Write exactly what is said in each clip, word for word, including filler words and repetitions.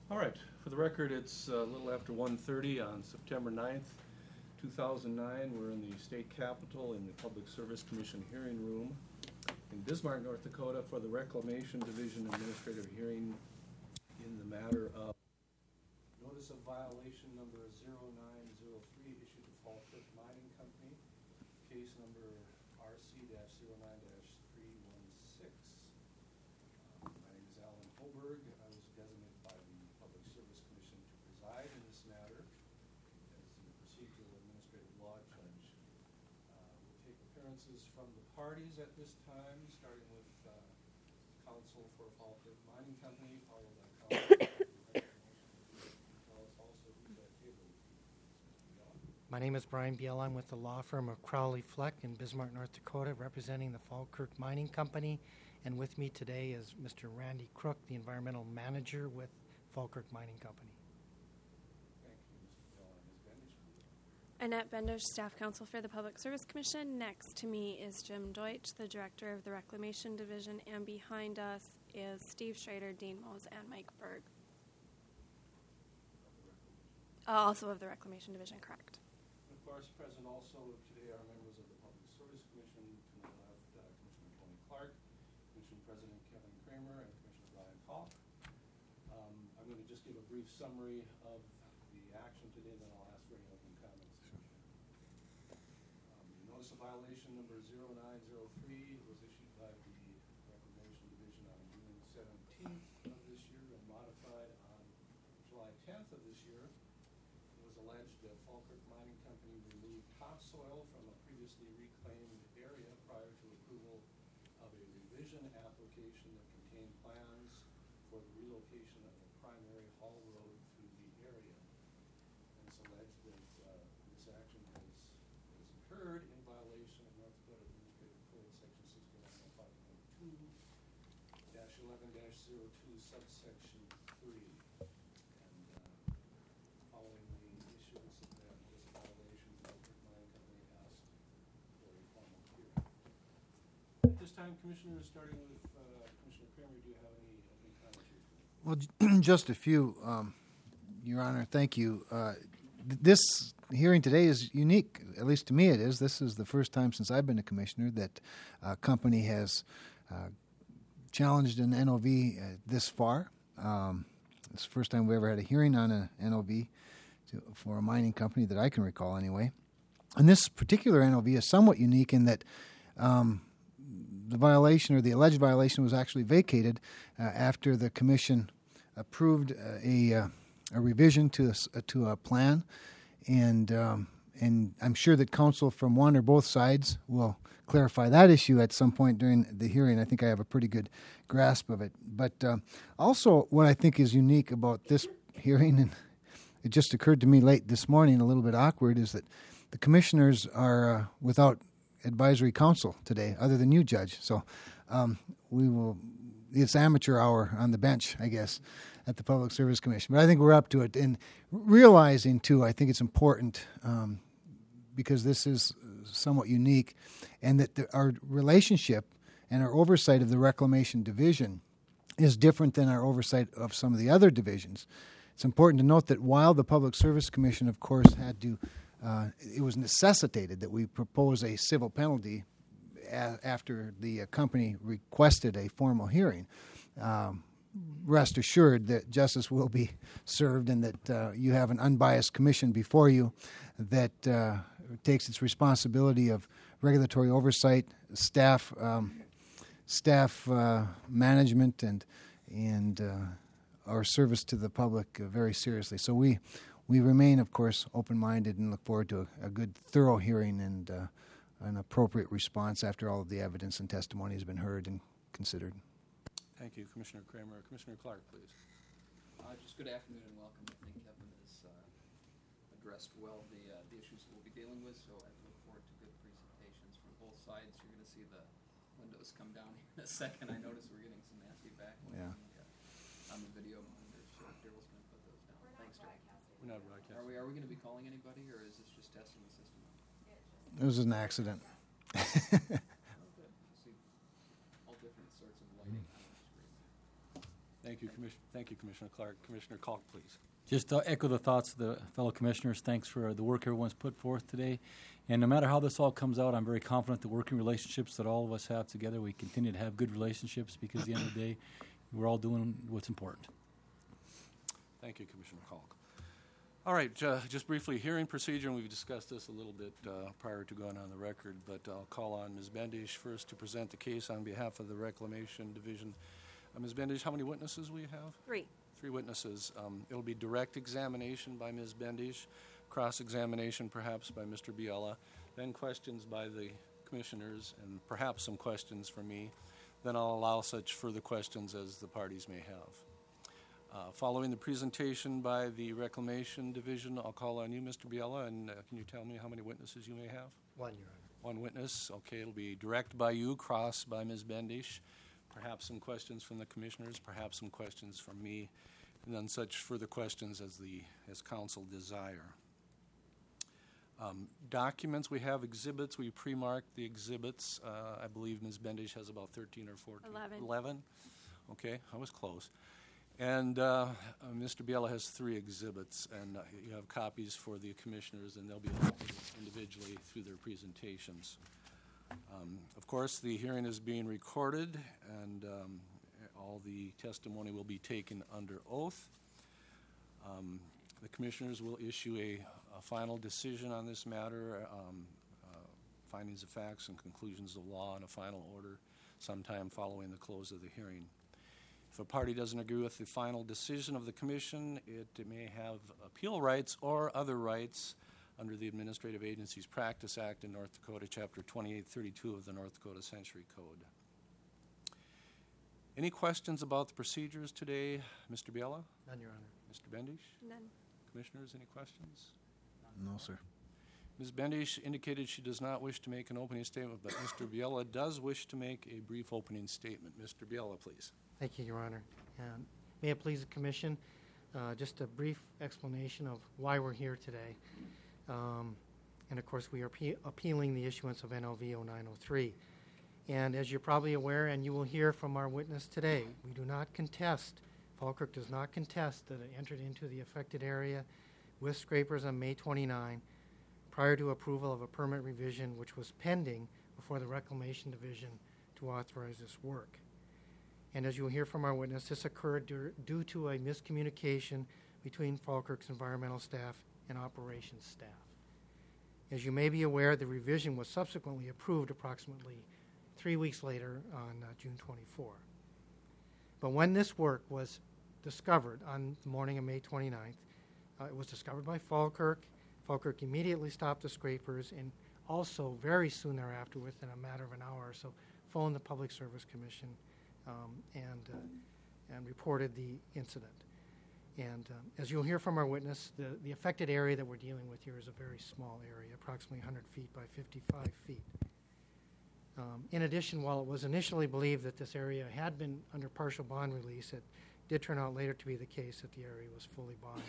All right, for the record, it's a little after one thirty on September ninth, two thousand nine. We're in the state capitol in the Public Service Commission hearing room in Bismarck, North Dakota for the Reclamation Division administrative hearing in the matter of notice of violation number zero nine zero three issued to Fall Creek Mining Company, case number R C zero nine three one six. Um, my name is Alan Holberg. I was designated by the Public Service Commission to preside in this matter as the procedural administrative law judge. Uh, we'll take appearances from the parties at this time, starting with uh, counsel for Fall Creek Mining Company, followed by counsel for the Reclamation. Tell us also who's at table with you. Mister Biela. My name is Brian Biela. I'm with the law firm of Crowley Fleck in Bismarck, North Dakota, representing the Falkirk Mining Company. And with me today is Mister Randy Crook, the environmental manager with Falkirk Mining Company. Thank you, Mister Biela. Miz Bendish. Annette Bendish, Staff Counsel for the Public Service Commission. Next to me is Jim Deutsch, the Director of the Reclamation Division, and behind us is Steve Schrader, Dean Mose, and Mike Berg. Uh, also of the Reclamation Division, correct. And of course, present also today are members of the Public Service Commission. To my left, uh, Commissioner Tony Clark, Commission President Kevin Kramer, and Commissioner Brian Falk. Um, I'm going to just give a brief summary of the action today, then I'll ask for any open comments. Um, the notice of violation number zero nine zero three was issued by the Reclamation Division on June seventeenth of this year and modified on July tenth of this year. It was alleged that Falkirk Mining Company removed topsoil from a previously reclaimed area prior to approval of a revision application that contained plans for the relocation of a primary haul road through the area. And it's alleged that uh, this action has, has occurred in violation of North Dakota Administrative Code section sixty-nine oh five point two dash eleven dash zero two subsection three. And uh, following the issuance of that notice of violation, Falkirk Mining Company asked for a formal hearing. At this time, Commissioners, starting with uh, Commissioner Kramer, do you have any open comments? Well, j- just a few, um, Your Honor. Thank you. Uh, th- this hearing today is unique, at least to me it is. This is the first time since I've been a commissioner that a company has uh, challenged an N O V uh, this far. Um, it's the first time we ever had a hearing on an N O V to, for a mining company that I can recall anyway. And this particular N O V is somewhat unique in that um, the violation or the alleged violation was actually vacated uh, after the commission approved uh, a uh, a revision to a, s- uh, to a plan, and um, and I'm sure that counsel from one or both sides will clarify that issue at some point during the hearing. I think I have a pretty good grasp of it. But uh, also, what I think is unique about this hearing, and it just occurred to me late this morning, a little bit awkward, is that the commissioners are uh, without advisory counsel today, other than you, Judge. So um, we will. It's amateur hour on the bench, I guess, at the Public Service Commission. But I think we're up to it. And realizing, too, I think it's important um, because this is somewhat unique, and that the, our relationship and our oversight of the Reclamation Division is different than our oversight of some of the other divisions. It's important to note that while the Public Service Commission, of course, had to, uh, it was necessitated that we propose a civil penalty a- after the uh, company requested a formal hearing. Um, rest assured that justice will be served and that uh, you have an unbiased commission before you that uh, takes its responsibility of regulatory oversight, staff um, staff uh, management, and and uh, our service to the public uh, very seriously. So we we remain, of course, open-minded and look forward to a, a good, thorough hearing and uh, an appropriate response after all of the evidence and testimony has been heard and considered. Thank you, Commissioner Kramer. Commissioner Clark, please. Uh, just good afternoon and welcome. I think Kevin has uh, addressed well the, uh, the issues that we'll be dealing with, so I look forward to good presentations from both sides. You're going to see the windows come down here in a second. I notice we're getting some nasty backlight Yeah. on, the, uh, on the video monitors, so Daryl's going to put those down. Thanks, Daryl. We're not broadcasting. Are we, are we going to be calling anybody, or is this just testing the system? It was an accident. Oh, good. You see all different sorts of lighting on the screen. Thank you, Commissioner. Thank you, Commissioner Clark. Commissioner Kalk, please. Just uh, echo the thoughts of the fellow commissioners. Thanks for the work everyone's put forth today. And no matter how this all comes out, I'm very confident the working relationships that all of us have together, we continue to have good relationships because at the end of the day, we're all doing what's important. Thank you, Commissioner Kalk. All right, uh, just briefly, hearing procedure, and we've discussed this a little bit uh, prior to going on the record, but I'll call on Miz Bendish first to present the case on behalf of the Reclamation Division. Uh, Miz Bendish, how many witnesses will you have? Three. Three witnesses. Um, it'll be direct examination by Miz Bendish, cross-examination perhaps by Mister Biella, then questions by the commissioners, and perhaps some questions from me. Then I'll allow such further questions as the parties may have. Uh, following the presentation by the Reclamation Division, I'll call on you, Mister Biella, and uh, can you tell me how many witnesses you may have? One, Your Honor. One witness. Okay, it'll be direct by you, cross by Miz Bendish. Perhaps some questions from the commissioners, perhaps some questions from me, and then such further questions as the as council desire. Um, documents, we have exhibits. We pre-marked the exhibits. Uh, I believe Miz Bendish has about thirteen or fourteen. Eleven. Eleven. Okay, I was close. And uh, uh, Mister Biella has three exhibits, and uh, you have copies for the commissioners, and they'll be held individually through their presentations. Um, of course, the hearing is being recorded, and um, all the testimony will be taken under oath. Um, the commissioners will issue a, a final decision on this matter, um, uh, findings of facts and conclusions of law in a final order sometime following the close of the hearing. If a party doesn't agree with the final decision of the commission, it, it may have appeal rights or other rights under the Administrative Agencies Practice Act in North Dakota, Chapter twenty-eight thirty-two of the North Dakota Century Code. Any questions about the procedures today, Mister Biella? None, Your Honor. Mister Bendish? None. Commissioners, any questions? No, sir. Miz Bendish indicated she does not wish to make an opening statement, but Mister Biella does wish to make a brief opening statement. Mister Biella, please. Thank you, Your Honor. And may it please the Commission, uh, just a brief explanation of why we're here today. Um, and of course, we are pe- appealing the issuance of N O V oh nine oh three. And as you're probably aware, and you will hear from our witness today, we do not contest, Falkirk does not contest that it entered into the affected area with scrapers on May twenty-ninth prior to approval of a permit revision which was pending before the Reclamation Division to authorize this work. And as you'll hear from our witness, this occurred dur- due to a miscommunication between Falkirk's environmental staff and operations staff. As you may be aware, the revision was subsequently approved approximately three weeks later on uh, June twenty-fourth. But when this work was discovered on the morning of May twenty-ninth, uh, it was discovered by Falkirk. Falkirk immediately stopped the scrapers and also very soon thereafter, within a matter of an hour or so, phoned the Public Service Commission um, and, uh, and reported the incident. And um, as you'll hear from our witness, the, the affected area that we're dealing with here is a very small area, approximately one hundred feet by fifty-five feet. Um, in addition, while it was initially believed that this area had been under partial bond release, it did turn out later to be the case that the area was fully bonded.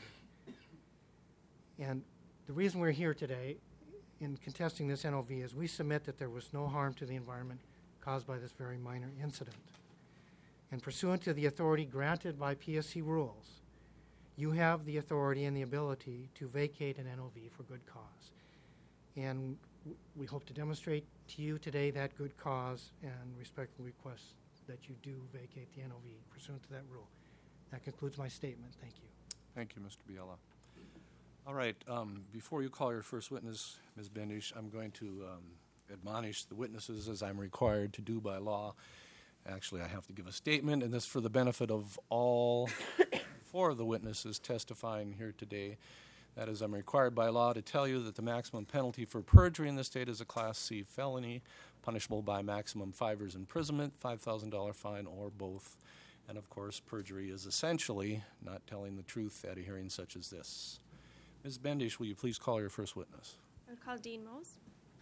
And the reason we're here today in contesting this N O V is we submit that there was no harm to the environment caused by this very minor incident. And pursuant to the authority granted by P S C rules, you have the authority and the ability to vacate an N O V for good cause. And w- we hope to demonstrate to you today that good cause and respectfully request that you do vacate the N O V pursuant to that rule. That concludes my statement. Thank you. Thank you, Mister Biella. All right, um, before you call your first witness, Miz Bendish, I'm going to um, admonish the witnesses as I'm required to do by law. Actually, I have to give a statement, and this for the benefit of all four of the witnesses testifying here today. That is, I'm required by law to tell you that the maximum penalty for perjury in the state is a Class C felony, punishable by maximum five years imprisonment, five thousand dollars fine, or both. And of course, perjury is essentially not telling the truth at a hearing such as this. Miz Bendish, will you please call your first witness? I would call Dean Mose.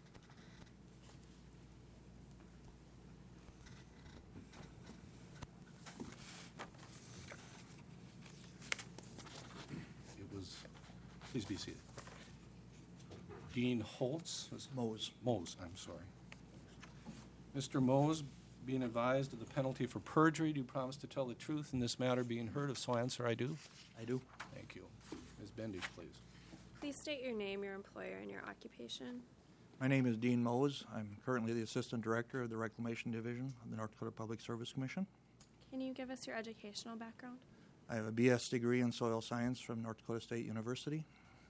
It was, please be seated. Dean Holtz? is- Mose. Mose, I'm sorry. Mister Mose, being advised of the penalty for perjury, do you promise to tell the truth in this matter being heard? If so, answer, I do. I do. Thank you. Miz Bendich, please. Please state your name, your employer, and your occupation. My name is Dean Mose. I'm currently the Assistant Director of the Reclamation Division of the North Dakota Public Service Commission. Can you give us your educational background? I have a B S degree in soil science from North Dakota State University.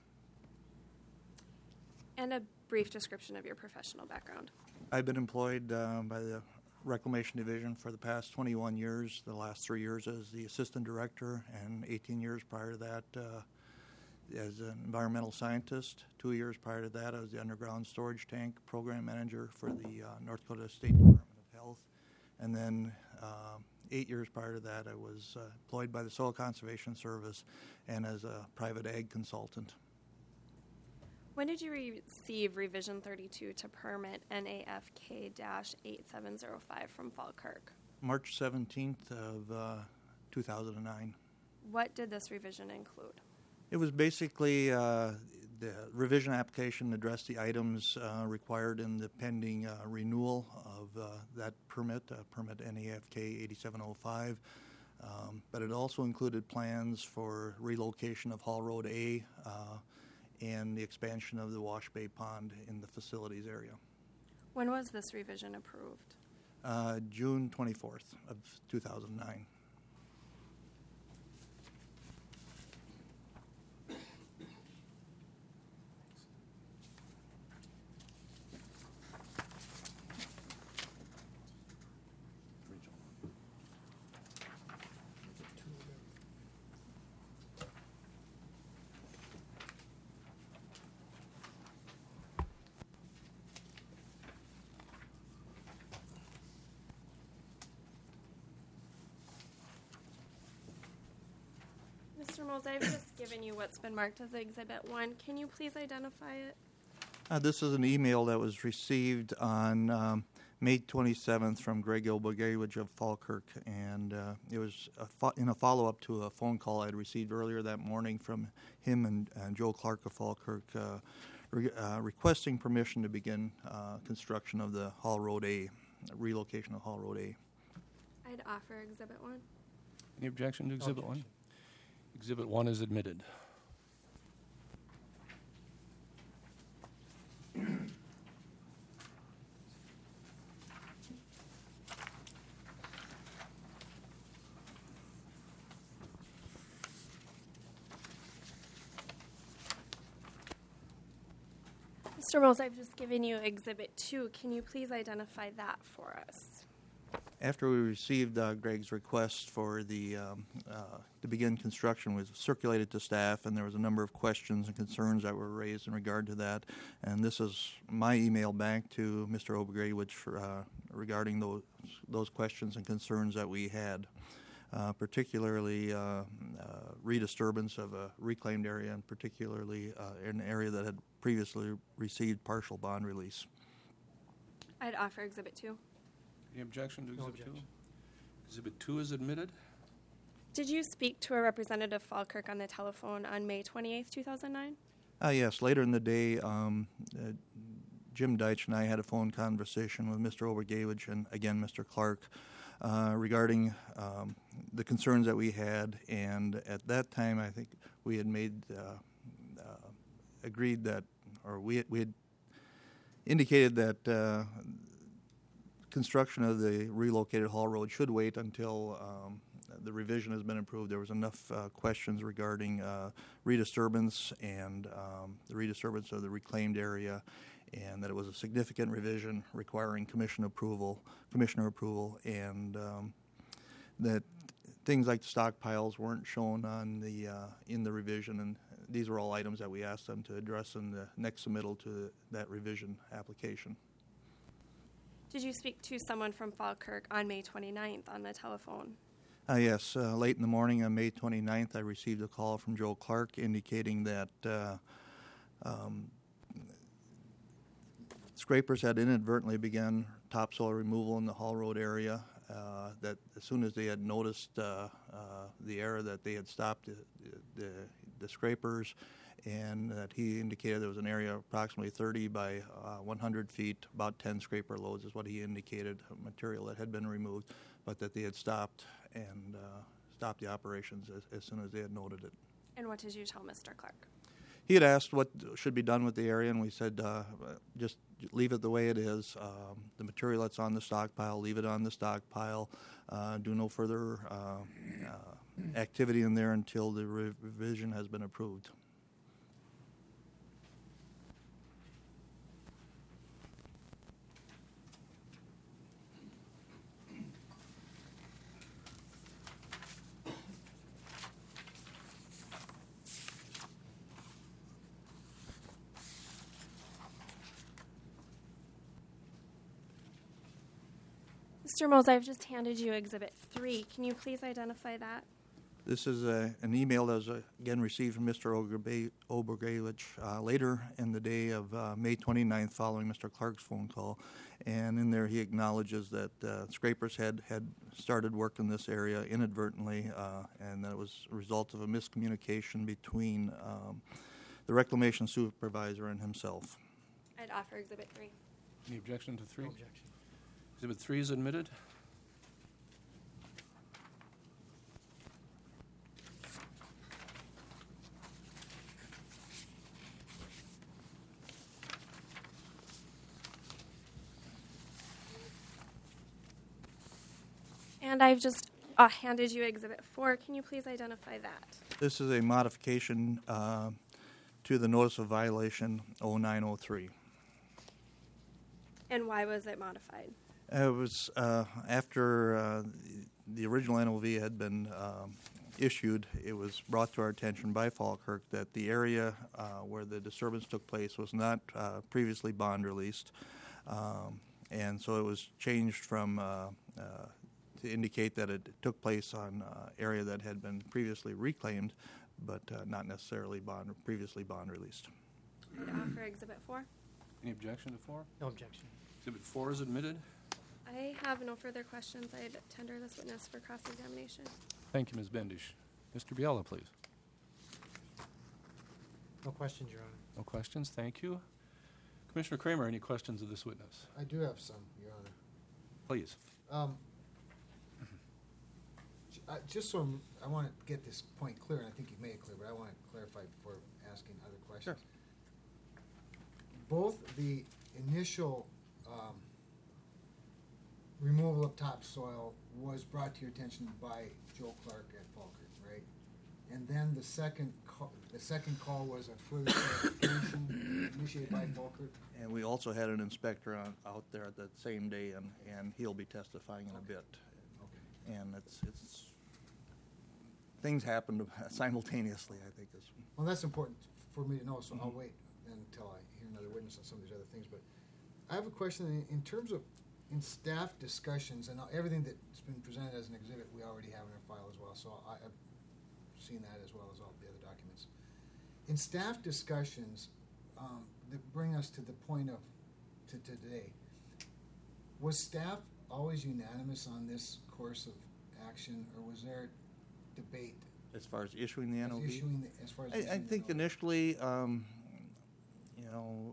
And a brief description of your professional background. I've been employed uh, by the Reclamation Division for the past twenty-one years, the last three years as the Assistant Director, and eighteen years prior to that uh, as an environmental scientist. Two years prior to that, I was the Underground Storage Tank Program Manager for the uh, North Dakota State Department of Health. And then uh, eight years prior to that, I was uh, employed by the Soil Conservation Service and as a private ag consultant. When did you receive Revision thirty-two to permit N A F K eight seven zero five from Falkirk? March seventeenth of uh, two thousand nine. What did this revision include? It was basically uh, the revision application addressed the items uh, required in the pending uh, renewal of uh, that permit, uh, permit N A F K eighty-seven oh five. Um, but it also included plans for relocation of Hall Road A uh, and the expansion of the Wash Bay Pond in the facilities area. When was this revision approved? Uh, June twenty-fourth of two thousand nine. Mister Mose, I've just given you what's been marked as Exhibit one. Can you please identify it? Uh, this is an email that was received on um, May twenty-seventh from Greg Obagewicz of Falkirk, and uh, it was a fo- in a follow-up to a phone call I'd received earlier that morning from him and, and Joe Clark of Falkirk uh, re- uh, requesting permission to begin uh, construction of the Hall Road A, relocation of Hall Road A. I'd offer Exhibit one. Any objection to Exhibit one? Exhibit one is admitted. Mister Mose, I've just given you Exhibit two. Can you please identify that for us? After we received uh, Greg's request for the um, uh, to begin construction, was circulated to staff, and there was a number of questions and concerns that were raised in regard to that. And this is my email back to Mister Obagewicz for, uh, regarding those those questions and concerns that we had, uh, particularly uh, uh, redisturbance of a reclaimed area, and particularly uh, an area that had previously received partial bond release. I'd offer Exhibit two. Any objection to No Exhibit two? objection. Exhibit two is admitted. Did you speak to a representative Falkirk on the telephone on May twenty-eighth, two thousand nine? Uh, yes, later in the day, um, uh, Jim Deitch and I had a phone conversation with Mister Obagewicz and, again, Mister Clark uh, regarding um, the concerns that we had. And at that time, I think we had made, uh, uh, agreed that, or we had, we had indicated that uh, construction of the relocated Hall Road should wait until um, the revision has been approved. There was enough uh, questions regarding uh, redisturbance and um, the redisturbance of the reclaimed area, and that it was a significant revision requiring commission approval, commissioner approval, and um, that things like the stockpiles weren't shown on the uh, in the revision, and these were all items that we asked them to address in the next submittal to that revision application. Did you speak to someone from Falkirk on May twenty-ninth on the telephone? Uh, yes, uh, late in the morning on May twenty-ninth, I received a call from Joe Clark indicating that uh, um, scrapers had inadvertently begun topsoil removal in the Hall Road area, uh, that as soon as they had noticed uh, uh, the error, that they had stopped the, the, the scrapers, and that he indicated there was an area of approximately thirty by uh, one hundred feet, about ten scraper loads is what he indicated, material that had been removed, but that they had stopped and uh, stopped the operations as, as soon as they had noted it. And what did you tell Mister Clark? He had asked what should be done with the area, and we said uh, just leave it the way it is. Um, the material that's on the stockpile, leave it on the stockpile. Uh, do no further uh, uh, activity in there until the revision has been approved. Mister Mose, I've just handed you Exhibit three. Can you please identify that? This is a, an email that was, uh, again, received from Mister Obergavich uh, later in the day of uh, May twenty-ninth following Mister Clark's phone call. And in there he acknowledges that uh, scrapers had, had started work in this area inadvertently, uh, and that it was a result of a miscommunication between um, the reclamation supervisor and himself. I'd offer Exhibit three. Any objection to three? No objection. Exhibit three is admitted. And I've just uh, handed you Exhibit four. Can you please identify that? This is a modification uh, to the notice of violation oh nine oh three. And why was it modified? It was uh, after uh, the original N O V had been um, issued, it was brought to our attention by Falkirk that the area uh, where the disturbance took place was not uh, previously bond released. Um, and so it was changed from uh, uh, to indicate that it took place on uh, area that had been previously reclaimed, but uh, not necessarily bond previously bond released. I'd offer Exhibit four. Any objection to four? No objection. Exhibit four is admitted. I have no further questions. I'd tender this witness for cross-examination. Thank you, Miz Bendish. Mister Biella, please. No questions, Your Honor. No questions. Thank you. Commissioner Kramer, any questions of this witness? I do have some, Your Honor. Please. Um, j- uh, just so I'm, I want to get this point clear, and I think you've made it clear, but I want to clarify before asking other questions. Both the initial um, removal of topsoil was brought to your attention by Joe Clark at Falkirk, right? And then the second call, the second call was a further clarification initiated by Falkirk. And we also had an inspector on, out there that same day, and, and he'll be testifying in a bit. Okay. And it's it's things happened simultaneously, I think. Is Well, that's important for me to know, so I'll wait until I hear another witness on some of these other things. But I have a question in, in terms of in staff discussions, and everything that's been presented as an exhibit we already have in our file as well, so I, I've seen that as well as all the other documents. In staff discussions um, that bring us to the point of to, to today, was staff always unanimous on this course of action, or was there debate as far as issuing the N O V? as issuing the, as far as I, I issuing the think N O V? initially, um, you know,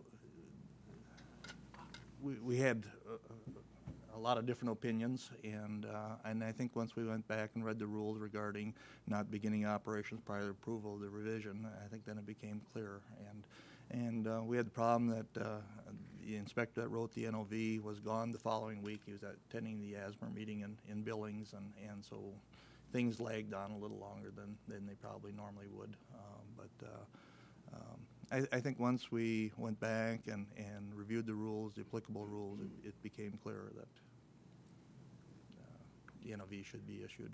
we, we had a, a lot of different opinions, and uh, and I think once we went back and read the rules regarding not beginning operations prior to approval of the revision, I think then it became clear. And and uh, we had the problem that uh, the inspector that wrote the N O V was gone the following week. He was attending the A S M R meeting in, in Billings, and, and so things lagged on a little longer than, than they probably normally would. Um, but uh, um, I, I think once we went back and, and reviewed the rules, the applicable rules, it, it became clear that uh, the N O V should be issued.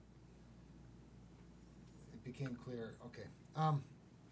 It became clear, okay. Um,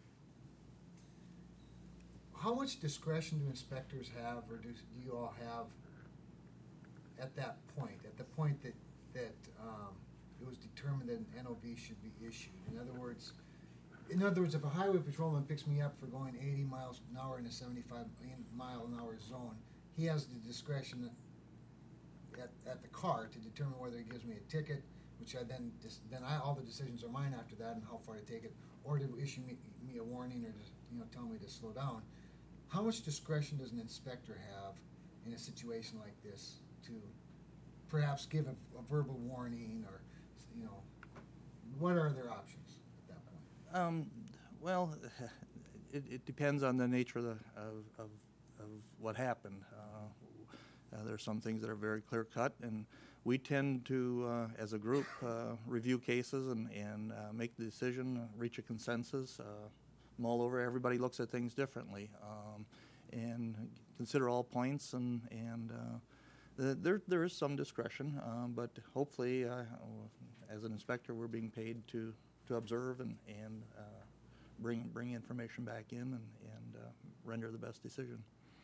how much discretion do inspectors have, or do, do you all have at that point, at the point that, that um, it was determined that an N O V should be issued? In other words, in other words, if a highway patrolman picks me up for going eighty miles an hour in a seventy-five mile an hour zone, he has the discretion at, at the car to determine whether he gives me a ticket, which I then, dis- then I, all the decisions are mine after that and how far to take it, or to issue me, me a warning or just, you know, tell me to slow down. How much discretion does an inspector have in a situation like this to perhaps give a, a verbal warning or, you know, what are their options at that point? Um, well, it, it depends on the nature of, the, of, of, of what happened. Uh, uh, there are some things that are very clear cut, and we tend to, uh, as a group, uh, review cases and, and uh, make the decision, reach a consensus, uh, mull over. Everybody looks at things differently, um, and consider all points, and, and uh, the, there, there is some discretion, um, but hopefully, uh, as an inspector, we're being paid to, to observe and, and uh, bring, bring information back in and, and uh, render the best decision.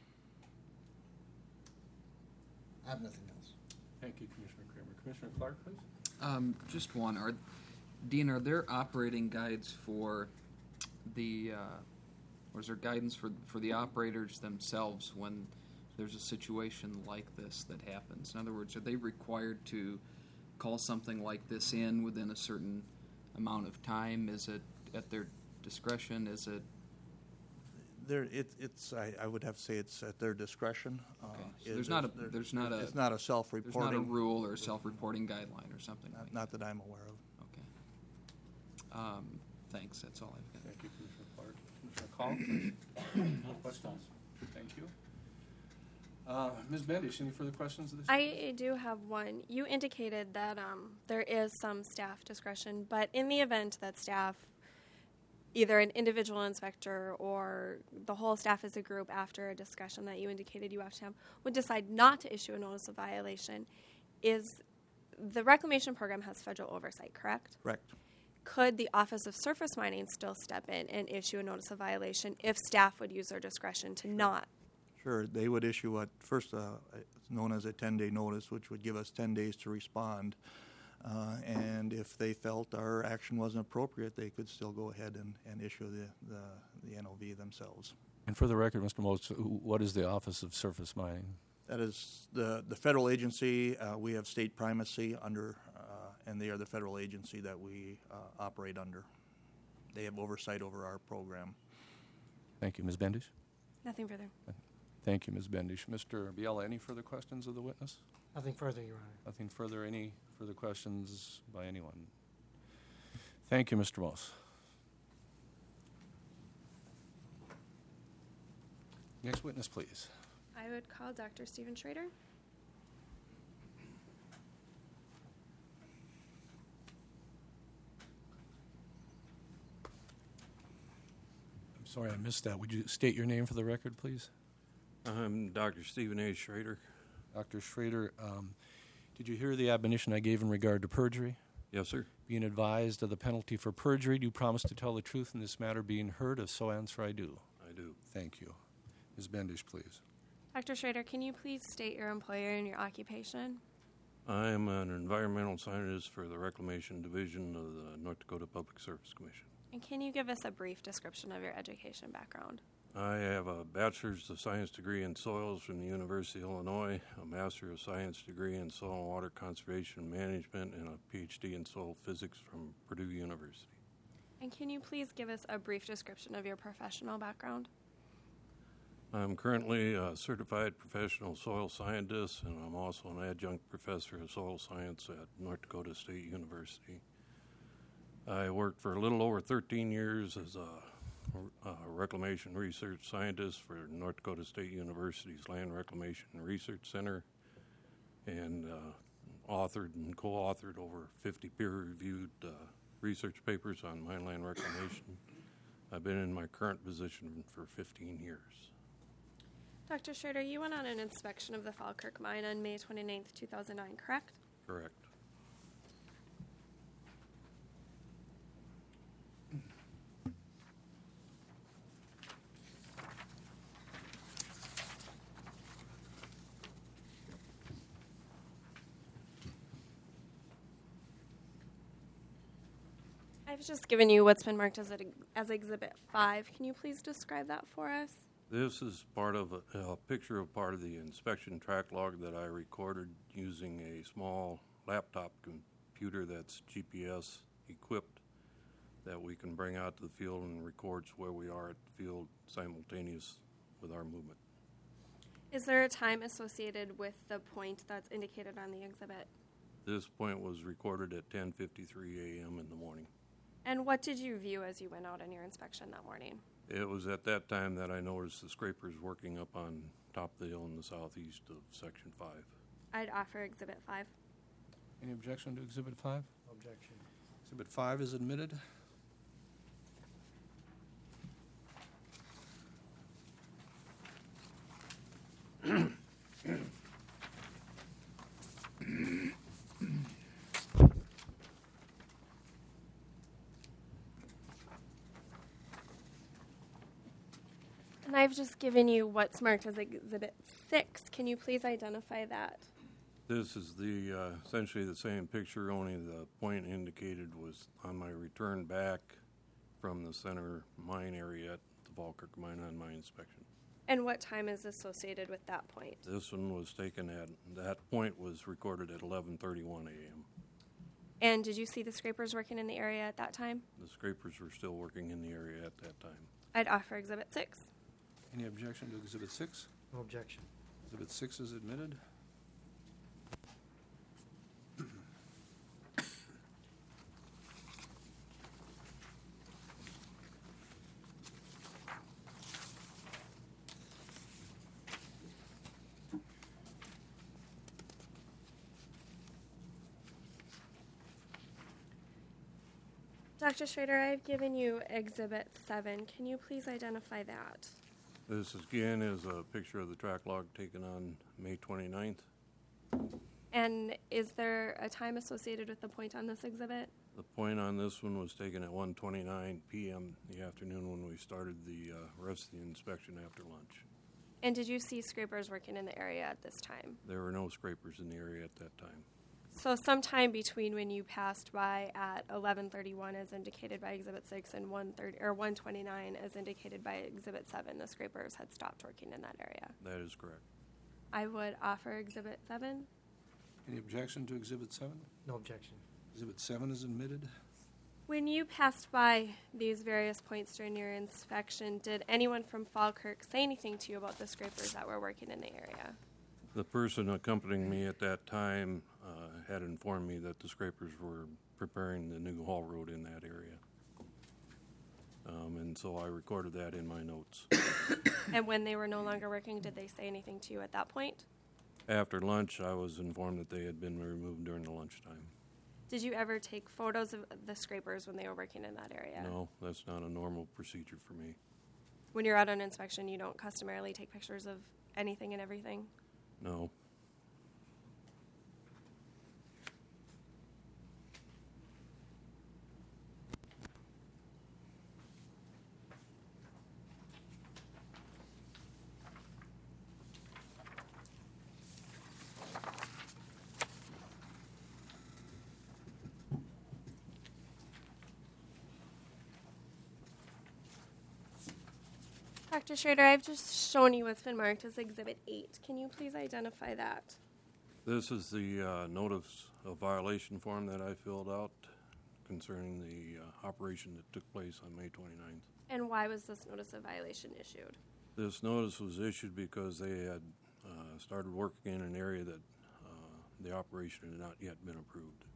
I have nothing else. Thank you, Commissioner Kramer. Commissioner Clark, please. Um, just one. Are Dean, are there operating guides for the, uh, or is there guidance for for the operators themselves when there's a situation like this that happens? In other words, are they required to call something like this in within a certain amount of time? Is it at their discretion? Is it? There, it, it's. I, I would have to say it's at their discretion. Okay. Uh, So it- there's not a there- there's not a It's not a there's self-reporting. not a rule or a self-reporting guideline or something Not, like not that I'm aware of. that. Okay. Um, thanks. That's all I've got. Thank you, Commissioner Clark. Commissioner Call, please. No questions? Thank you. Uh, Miz Bendish, any further questions of this? I do have one. You indicated that um, there is some staff discretion, but in the event that staff, either an individual inspector or the whole staff as a group after a discussion that you indicated you have to have, would decide not to issue a notice of violation, is the reclamation program has federal oversight, correct? Correct. Could the Office of Surface Mining still step in and issue a notice of violation if staff would use their discretion to not? Sure. They would issue what first uh, it's known as a ten-day notice, which would give us ten days to respond. Uh, and if they felt our action wasn't appropriate, they could still go ahead and, and issue the, the, the N O V themselves. And for the record, Mister Mose, what is the Office of Surface Mining? That is the, the federal agency. Uh, we have state primacy under, uh, and they are the federal agency that we uh, operate under. They have oversight over our program. Thank you, Miz Bendish. Nothing further. Thank you, Miz Bendish. Mister Biella, any further questions of the witness? Nothing further, Your Honor. Nothing further. Any further questions by anyone? Thank you, Mister Mose. Next witness, please. I would call Doctor Stephen Schrader. I'm sorry I missed that. Would you state your name for the record, please? I'm Doctor Stephen A. Schrader. Doctor Schrader, um, did you hear the admonition I gave in regard to perjury? Yes, sir. Being advised of the penalty for perjury, do you promise to tell the truth in this matter being heard? If so, answer I do. I do. Thank you. Miz Bendish, please. Doctor Schrader, can you please state your employer and your occupation? I am an environmental scientist for the Reclamation Division of the North Dakota Public Service Commission. And can you give us a brief description of your education background? I have a Bachelor's of Science degree in Soils from the University of Illinois, a Master of Science degree in Soil and Water Conservation Management, and a P H D in Soil Physics from Purdue University. And can you please give us a brief description of your professional background? I'm currently a certified professional soil scientist, and I'm also an adjunct professor of soil science at North Dakota State University. I worked for a little over thirteen years as a Uh, reclamation research scientist for North Dakota State University's Land Reclamation Research Center, and uh, authored and co-authored over fifty peer-reviewed uh, research papers on mineland reclamation. I've been in my current position for fifteen years. Doctor Schrader, you went on an inspection of the Falkirk mine on May twenty-ninth, two thousand nine, correct? Correct. I've just given you what's been marked as, a, as Exhibit five. Can you please describe that for us? This is part of a, a picture of part of the inspection track log that I recorded using a small laptop com- computer that's G P S equipped that we can bring out to the field and records where we are at the field simultaneous with our movement. Is there a time associated with the point that's indicated on the exhibit? This point was recorded at ten fifty-three a m in the morning. And what did you view as you went out on your inspection that morning? It was at that time that I noticed the scrapers working up on top of the hill in the southeast of Section five. I'd offer Exhibit five. Any objection to Exhibit five? Objection. Exhibit five is admitted. And I've just given you what's marked as Exhibit six. Can you please identify that? This is the uh, essentially the same picture, only the point indicated was on my return back from the center mine area at the Falkirk mine on my inspection. And what time is associated with that point? This one was taken at, that point was recorded at eleven thirty-one a m And did you see the scrapers working in the area at that time? The scrapers were still working in the area at that time. I'd offer Exhibit six. Any objection to Exhibit six? No objection. Exhibit six is admitted. Doctor Schrader, I've given you Exhibit seven. Can you please identify that? This again is a picture of the track log taken on May twenty-ninth. And is there a time associated with the point on this exhibit? The point on this one was taken at one twenty-nine p m the afternoon when we started the uh, rest of the inspection after lunch. And did you see scrapers working in the area at this time? There were no scrapers in the area at that time. So sometime between when you passed by at eleven thirty-one as indicated by Exhibit six and one thirty or one twenty-nine as indicated by Exhibit seven, the scrapers had stopped working in that area. That is correct. I would offer Exhibit seven. Any objection to Exhibit seven? No objection. Exhibit seven is admitted. When you passed by these various points during your inspection, did anyone from Falkirk say anything to you about the scrapers that were working in the area? The person accompanying me at that time uh, had informed me that the scrapers were preparing the new haul road in that area. Um, and so I recorded that in my notes. And when they were no longer working, did they say anything to you at that point? After lunch, I was informed that they had been removed during the lunchtime. Did you ever take photos of the scrapers when they were working in that area? No, that's not a normal procedure for me. When you're out on inspection, you don't customarily take pictures of anything and everything? No. Doctor Schrader, I've just shown you what's been marked as Exhibit eight. Can you please identify that? This is the uh, notice of violation form that I filled out concerning the uh, operation that took place on May twenty-ninth. And why was this notice of violation issued? This notice was issued because they had uh, started working in an area that uh, the operation had not yet been approved.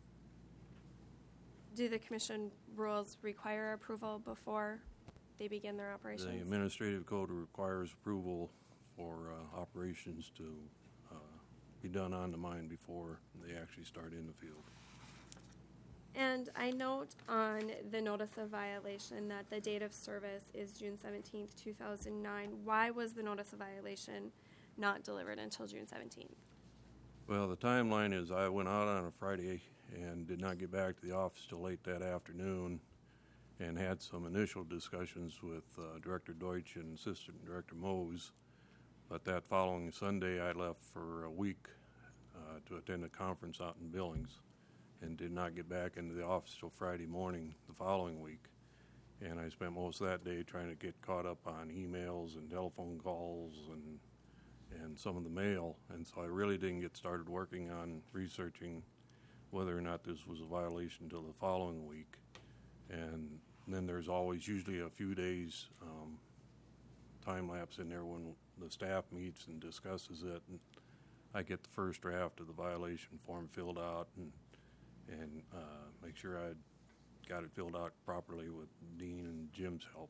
Do the commission rules require approval before they begin their The operations? administrative code requires approval for uh, operations to uh, be done on the mine before they actually start in the field. And I note on the notice of violation that the date of service is June seventeenth, two thousand nine. Why was the notice of violation not delivered until June seventeenth? Well, the timeline is I went out on a Friday and did not get back to the office till late that afternoon and had some initial discussions with uh, Director Deutsch and Assistant Director Mose. But that following Sunday, I left for a week uh, to attend a conference out in Billings and did not get back into the office till Friday morning the following week. And I spent most of that day trying to get caught up on emails and telephone calls and and some of the mail. And so I really didn't get started working on researching whether or not this was a violation until the following week. And then there's always usually a few days um, time lapse in there when the staff meets and discusses it. And I get the first draft of the violation form filled out and and uh, make sure I got it filled out properly with Dean and Jim's help.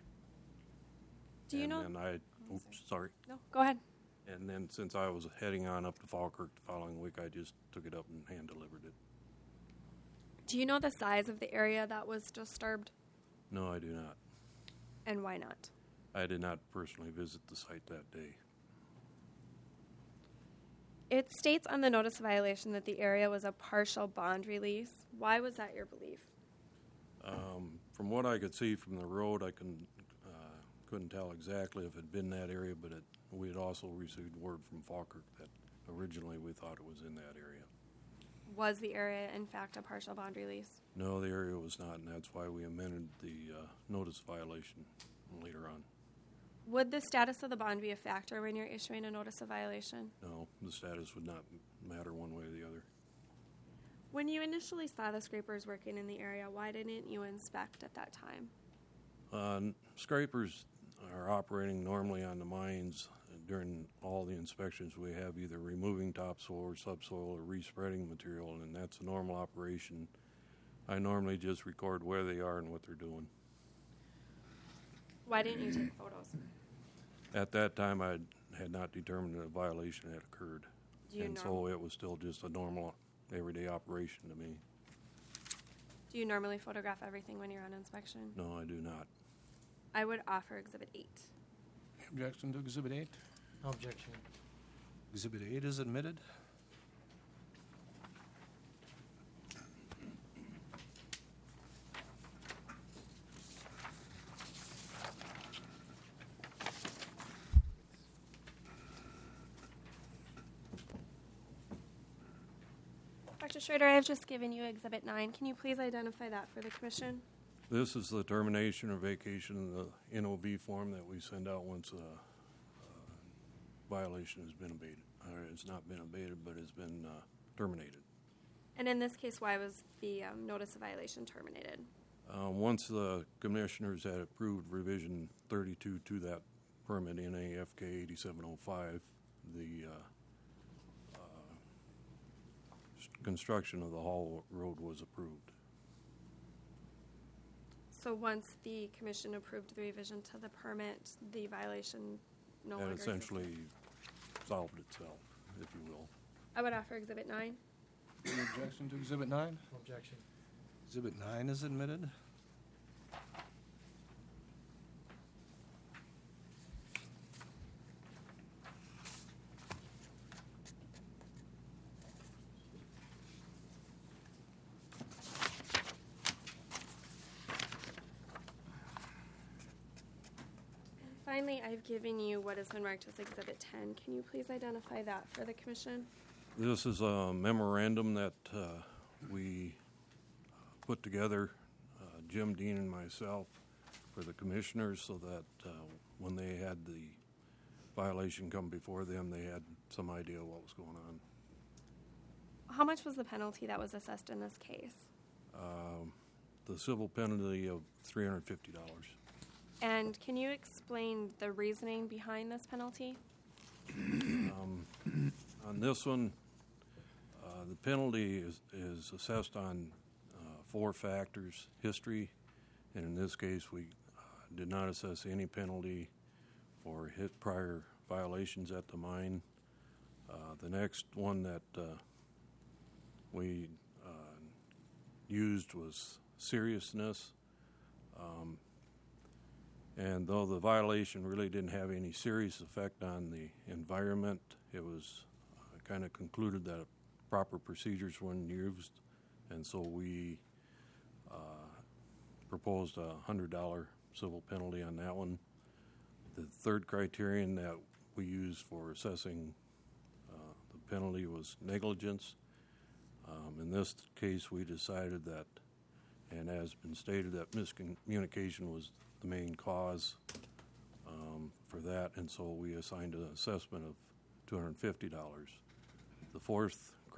Do you and know? then I, oops, sorry. No, go ahead. And then since I was heading on up to Falkirk the following week, I just took it up and hand delivered it. Do you know the size of the area that was disturbed, No, I do not. and why not? I did not personally visit the site that day. It states on the notice of violation that the area was a partial bond release. Why was that your belief? Um, from what I could see from the road, I can, uh, couldn't tell exactly if it had been that area, but it, we had also received word from Falkirk that originally we thought it was in that area. Was the area, in fact, a partial bond release? No, the area was not, and that's why we amended the uh, notice violation later on. Would the status of the bond be a factor when you're issuing a notice of violation? No, the status would not matter one way or the other. When you initially saw the scrapers working in the area, why didn't you inspect at that time? Uh, scrapers are operating normally on the mines during all the inspections. We have either removing topsoil or subsoil or respreading material, and that's a normal operation. I normally just record where they are and what they're doing. Why didn't you take photos? At that time, I had not determined that a violation had occurred, Do you and norm- so it was still just a normal, everyday operation to me. Do you normally photograph everything when you're on inspection? No, I do not. I would offer Exhibit eight. Objection to Exhibit eight? No objection. Exhibit eight is admitted. Doctor Schrader, I've just given you Exhibit nine. Can you please identify that for the commission? This is the termination or vacation of the N O V form that we send out once a uh, violation has been abated. Or it's not been abated, but has been uh, terminated. And in this case, why was the um, notice of violation terminated? Uh, once the commissioners had approved revision thirty-two to that permit in A F K eighty-seven oh five, the uh, uh, s- construction of the Hall Road was approved. So once the commission approved the revision to the permit, the violation no That longer existed? essentially solved itself, if you will. I would offer Exhibit nine. Any objection to Exhibit nine? No objection. Exhibit nine is admitted. Finally, I've given you what has been marked as Exhibit ten. Can you please identify that for the commission? This is a memorandum that uh, we put together, uh, Jim, Dean, and myself, for the commissioners so that uh, when they had the violation come before them, they had some idea what was going on. How much was the penalty that was assessed in this case? Um, the civil penalty of three hundred fifty dollars. And can you explain the reasoning behind this penalty? Um, on this one, uh, the penalty is, is assessed on uh, four factors: history, and in this case, we uh, did not assess any penalty for hit prior violations at the mine. Uh, the next one that uh, we uh, used was seriousness. Um, And though the violation really didn't have any serious effect on the environment, it was uh, kind of concluded that proper procedures weren't used, and so we uh, proposed a one hundred dollars civil penalty on that one. The third criterion that we used for assessing uh, the penalty was negligence. Um, in this case, we decided that, and as been stated, that miscommunication was the main cause um, for that, and so we assigned an assessment of two hundred fifty dollars. The fourth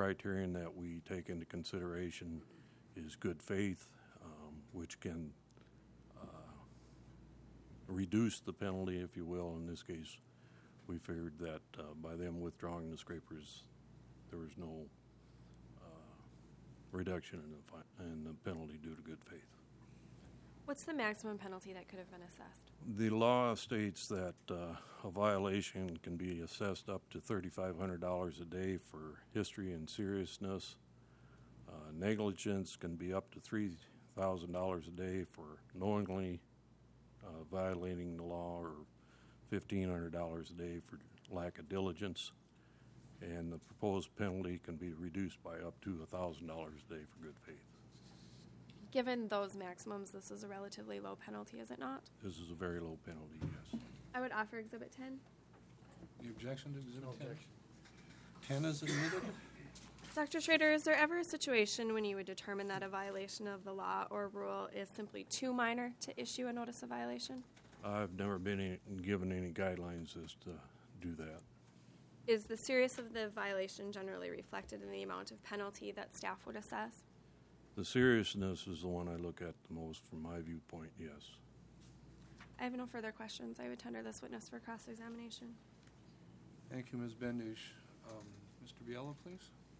criterion that we take into consideration is good faith, um, which can uh, reduce the penalty, if you will. In this case, we figured that uh, by them withdrawing the scrapers, there was no uh, reduction in the, fi- in the penalty due to good faith. What's the maximum penalty that could have been assessed? The law states that uh, a violation can be assessed up to thirty-five hundred dollars a day for history and seriousness. Uh, negligence can be up to three thousand dollars a day for knowingly uh, violating the law, or fifteen hundred dollars a day for lack of diligence. And the proposed penalty can be reduced by up to one thousand dollars a day for good faith. Given those maximums, this is a relatively low penalty, is it not? This is a very low penalty, yes. I would offer Exhibit ten. The objection to Exhibit ten? ten is admitted? Doctor Schrader, is there ever a situation when you would determine that a violation of the law or rule is simply too minor to issue a notice of violation? I've never been any, given any guidelines as to do that. Is the seriousness of the violation generally reflected in the amount of penalty that staff would assess? The seriousness is the one I look at the most from my viewpoint, yes. I have no further questions. I would tender this witness for cross-examination. Thank you, Miz Bendish. Um, Mister Biella, please.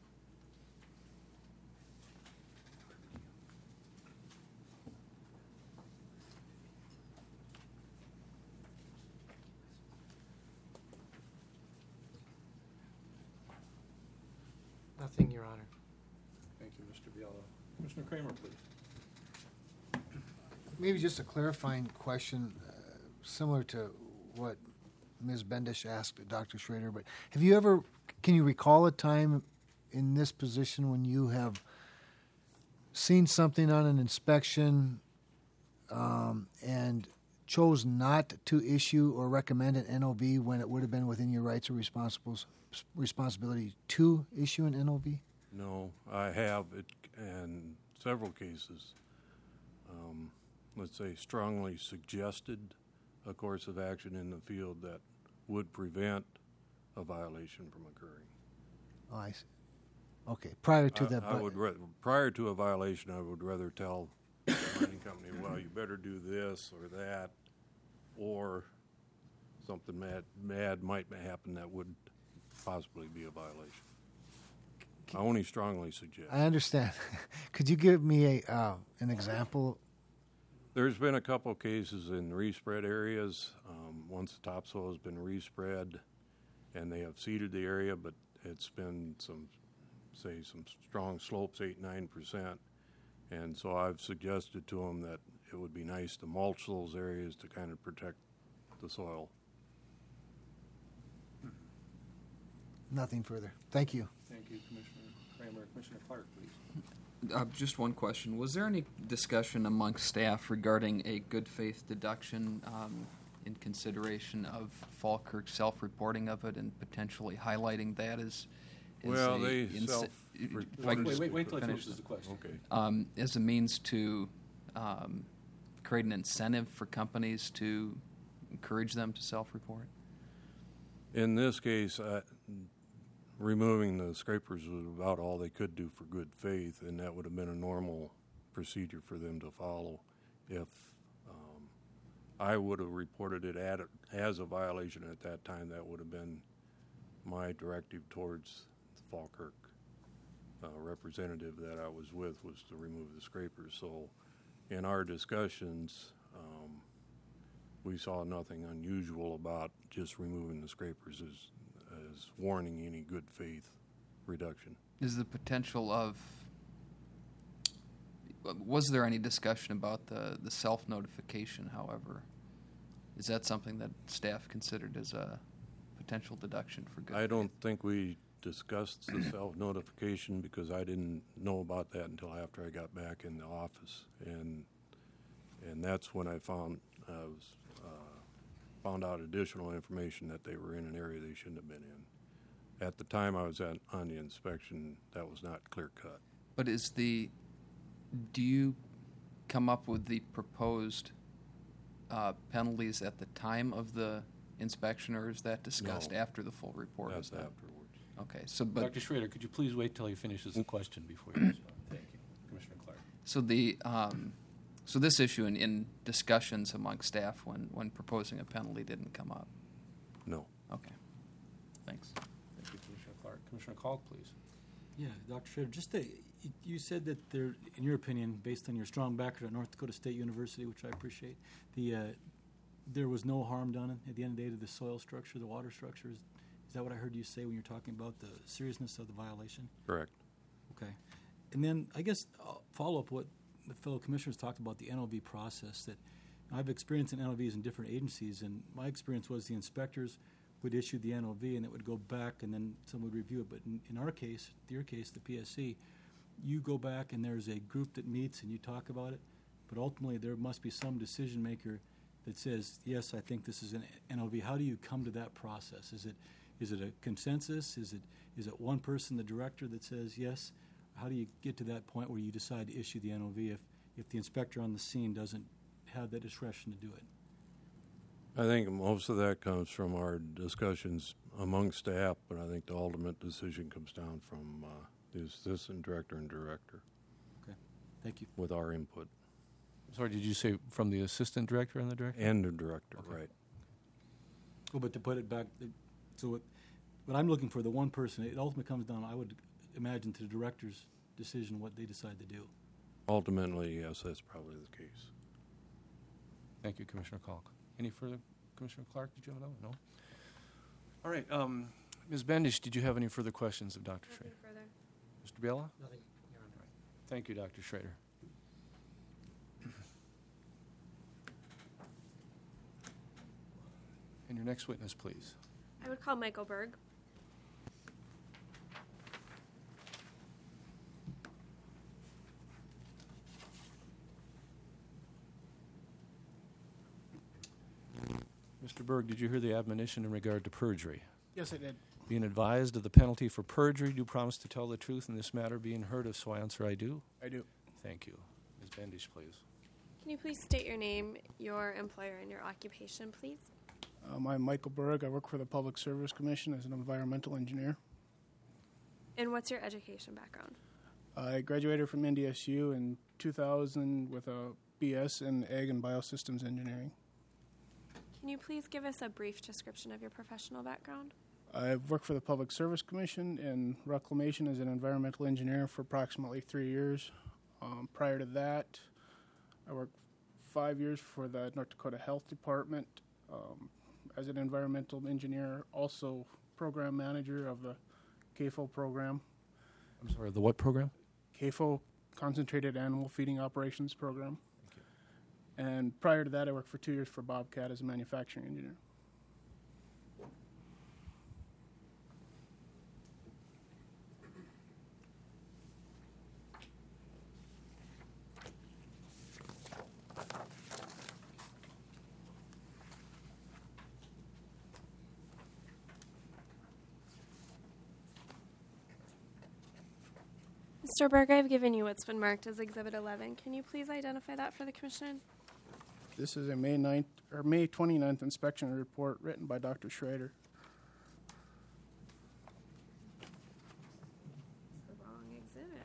Nothing, Your Honor. Thank you, Mister Biella. Commissioner Kramer, please. Maybe just a clarifying question, uh, similar to what Miz Bendish asked Doctor Schrader, but have you ever, can you recall a time in this position when you have seen something on an inspection um, and chose not to issue or recommend an N O V when it would have been within your rights or responsibles, responsibility to issue an N O V? No, I have it in several cases. Um, let's say strongly suggested a course of action in the field that would prevent a violation from occurring. Oh, I see. Okay, prior to I, the... I would ra- prior to a violation, I would rather tell the mining company, well, you better do this or that, or something mad, mad might happen that would possibly be a violation. I only strongly suggest. I understand. Could you give me a uh, an example? There's been a couple cases in respread areas. Um, once the topsoil has been respread and they have seeded the area, but it's been some, say, some strong slopes, eight, nine percent. And so I've suggested to them that it would be nice to mulch those areas to kind of protect the soil. Nothing further. Thank you. Thank you, Commissioner Kramer. Commissioner Clark, please. Uh, just one question. Was there any discussion amongst staff regarding a good faith deduction um, in consideration of Falkirk's self-reporting of it and potentially highlighting that as, as Well, a they ince- self- if I Wait, can wait, just wait, wait till I finish finishes the question. Okay. um, as a means to um, create an incentive for companies to encourage them to self-report? In this case, uh, removing the scrapers was about all they could do for good faith, and that would have been a normal procedure for them to follow. If um, I would have reported it at, as a violation at that time, that would have been my directive towards the Falkirk uh, representative that I was with, was to remove the scrapers. So in our discussions, um, we saw nothing unusual about just removing the scrapers as, as warning any good faith reduction. Is the potential of was there any discussion about the, the self-notification, however? Is that something that staff considered as a potential deduction for good I faith? don't think we discussed the self-notification because I didn't know about that until after I got back in the office, and and that's when I found I was uh, found out additional information that they were in an area they shouldn't have been in. At the time I was at, on the inspection, that was not clear cut. But is the do you come up with the proposed uh, penalties at the time of the inspection, or is that discussed No. after the full report? That's is that? afterwards. Okay, so, but, Doctor Schrader, could you please wait till he finishes the question before you respond? Thank you. Commissioner Clark. so the, um, so this issue in, in discussions among staff when, when proposing a penalty didn't come up? No. Okay, thanks. Thank you, Commissioner Clark. Commissioner Kalk, please. Yeah, Doctor Schrader, just a, you said that there, in your opinion, based on your strong background at North Dakota State University, which I appreciate, the uh, there was no harm done at the end of the day to the soil structure, the water structure. Is, is that what I heard you say when you're talking about the seriousness of the violation? Correct. Okay. And then I guess I'll follow up what the fellow commissioners talked about the N O V process. That I've experienced in N O Vs in different agencies, and my experience was the inspectors would issue the N O V and it would go back and then someone would review it. But in, in our case, your case, the P S C, you go back and there's a group that meets and you talk about it, but ultimately there must be some decision maker that says, yes, I think this is an N O V. How do you come to that process? Is it is it a consensus? Is it is it one person, the director, that says yes? How do you get to that point where you decide to issue the N O V if, if the inspector on the scene doesn't have that discretion to do it? I think most of that comes from our discussions among staff, but I think the ultimate decision comes down from uh, the assistant director and director Okay, thank you. with our input. Sorry, did you say from the assistant director and the director? And the director, Okay. right. Well, but to put it back, it- so it, what I'm looking for, the one person, it ultimately comes down, I would imagine, to the director's decision what they decide to do. Ultimately, yes, that's probably the case. Thank you, Commissioner Kalk. Any further? Commissioner Clark, did you have another? No? All right. Um, Miz Bendish, did you have any further questions of Doctor Nothing Schrader? further. Mister Biela? Nothing, Your Honor. Thank you, Doctor Schrader. And your next witness, please. I would call Michael Berg. Mister Berg, did you hear the admonition in regard to perjury? Yes, I did. Being advised of the penalty for perjury, do you promise to tell the truth in this matter being heard? If so, answer I do. I do. Thank you. Miz Bendish, please. Can you please state your name, your employer, and your occupation, please? Um, I'm Michael Berg. I work for the Public Service Commission as an environmental engineer. And what's your education background? I graduated from N D S U in two thousand with a B S in Ag and Biosystems Engineering. Can you please give us a brief description of your professional background? I've worked for the Public Service Commission in reclamation as an environmental engineer for approximately three years. Um, prior to that, I worked five years for the North Dakota Health Department um, as an environmental engineer, also program manager of the C A F O program. I'm sorry, the what program? C A F O, Concentrated Animal Feeding Operations Program. And prior to that, I worked for two years for Bobcat as a manufacturing engineer. Mister Berg, I've given you what's been marked as Exhibit eleven. Can you please identify that for the Commission? This is a May ninth or May twenty-ninth inspection report written by Doctor Schrader. It's the wrong exhibit.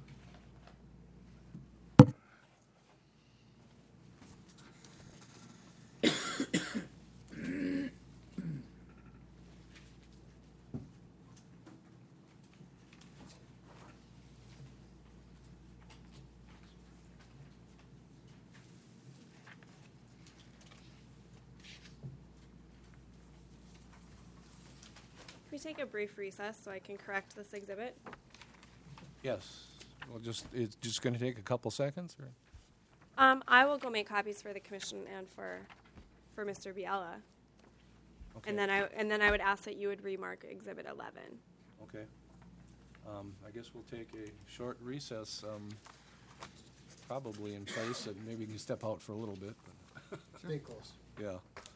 Can we take a brief recess so I can correct this exhibit? Yes. Well, just it's just going to take a couple seconds, or Um, I will go make copies for the Commission and for for Mister Biela. okay. And then I and then I would ask that you would remark Exhibit eleven. Okay. Um, I guess we'll take a short recess, um, probably in place, and maybe you can step out for a little bit. But Stay close. yeah.